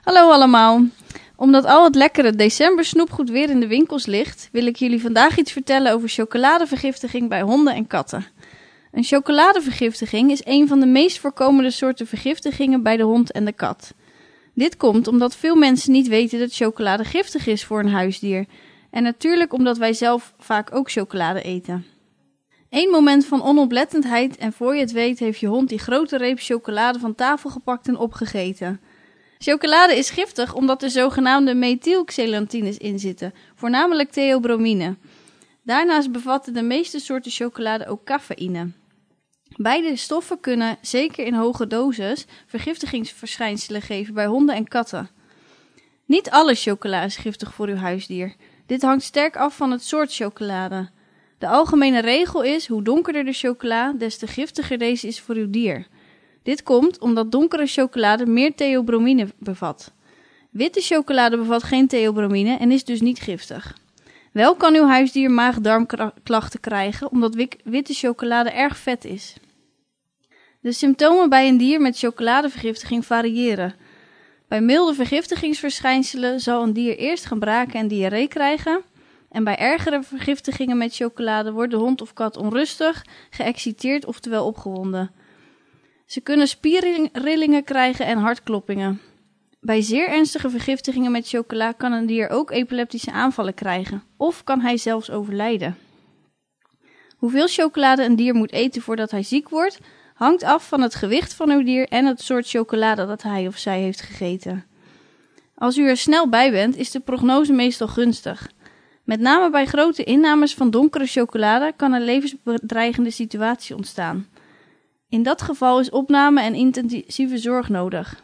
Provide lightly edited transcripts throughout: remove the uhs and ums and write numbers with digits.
Hallo allemaal. Omdat al het lekkere decembersnoepgoed weer in de winkels ligt, wil ik jullie vandaag iets vertellen over chocoladevergiftiging bij honden en katten. Een chocoladevergiftiging is een van de meest voorkomende soorten vergiftigingen bij de hond en de kat. Dit komt omdat veel mensen niet weten dat chocolade giftig is voor een huisdier. En natuurlijk omdat wij zelf vaak ook chocolade eten. Eén moment van onoplettendheid en voor je het weet heeft je hond die grote reep chocolade van tafel gepakt en opgegeten. Chocolade is giftig omdat er zogenaamde methylxanthines in zitten, voornamelijk theobromine. Daarnaast bevatten de meeste soorten chocolade ook cafeïne. Beide stoffen kunnen, zeker in hoge doses, vergiftigingsverschijnselen geven bij honden en katten. Niet alle chocola is giftig voor uw huisdier. Dit hangt sterk af van het soort chocolade. De algemene regel is, hoe donkerder de chocola, des te giftiger deze is voor uw dier. Dit komt omdat donkere chocolade meer theobromine bevat. Witte chocolade bevat geen theobromine en is dus niet giftig. Wel kan uw huisdier maag-darmklachten krijgen omdat witte chocolade erg vet is. De symptomen bij een dier met chocoladevergiftiging variëren. Bij milde vergiftigingsverschijnselen zal een dier eerst gaan braken en diarree krijgen. En bij ergere vergiftigingen met chocolade wordt de hond of kat onrustig, geëxciteerd oftewel opgewonden. Ze kunnen spierrillingen krijgen en hartkloppingen. Bij zeer ernstige vergiftigingen met chocola kan een dier ook epileptische aanvallen krijgen, of kan hij zelfs overlijden. Hoeveel chocolade een dier moet eten voordat hij ziek wordt, hangt af van het gewicht van uw dier en het soort chocolade dat hij of zij heeft gegeten. Als u er snel bij bent, is de prognose meestal gunstig. Met name bij grote innames van donkere chocolade kan een levensbedreigende situatie ontstaan. In dat geval is opname en intensieve zorg nodig.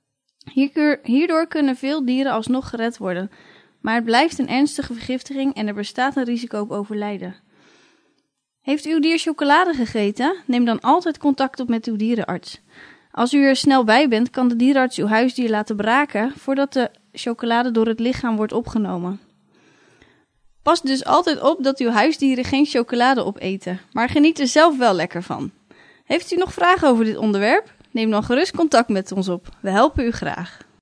Hierdoor kunnen veel dieren alsnog gered worden, maar het blijft een ernstige vergiftiging en er bestaat een risico op overlijden. Heeft uw dier chocolade gegeten? Neem dan altijd contact op met uw dierenarts. Als u er snel bij bent, kan de dierenarts uw huisdier laten braken voordat de chocolade door het lichaam wordt opgenomen. Pas dus altijd op dat uw huisdieren geen chocolade opeten, maar geniet er zelf wel lekker van. Heeft u nog vragen over dit onderwerp? Neem dan gerust contact met ons op. We helpen u graag.